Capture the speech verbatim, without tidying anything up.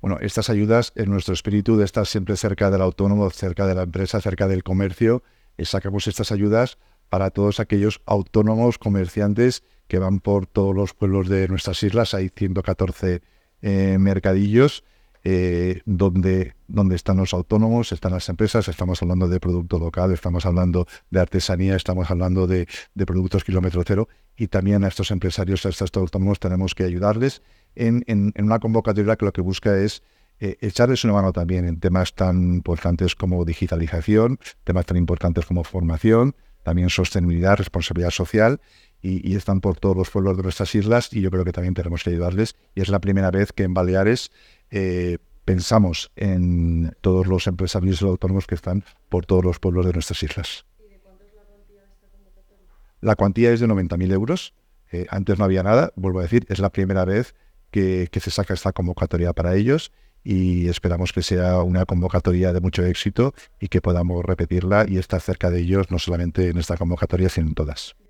Bueno, estas ayudas, en nuestro espíritu de estar siempre cerca del autónomo, cerca de la empresa, cerca del comercio, eh, sacamos estas ayudas para todos aquellos autónomos comerciantes que van por todos los pueblos de nuestras islas. Hay ciento catorce eh, mercadillos eh, donde, donde están los autónomos, están las empresas. Estamos hablando de producto local, estamos hablando de artesanía, estamos hablando de, de productos kilómetro cero, y también a estos empresarios, a estos autónomos tenemos que ayudarles en, en, en una convocatoria que lo que busca es eh, echarles una mano también en temas tan importantes como digitalización, temas tan importantes como formación, también sostenibilidad, responsabilidad social, y, y están por todos los pueblos de nuestras islas, y yo creo que también tenemos que ayudarles. Y es la primera vez que en Baleares eh, pensamos en todos los empresarios y autónomos que están por todos los pueblos de nuestras islas. ¿Y de cuánto es la cuantía de esta convocatoria? La cuantía es de noventa mil euros. Eh, antes no había nada, vuelvo a decir, es la primera vez que, que se saca esta convocatoria para ellos, y esperamos que sea una convocatoria de mucho éxito y que podamos repetirla y estar cerca de ellos, no solamente en esta convocatoria, sino en todas.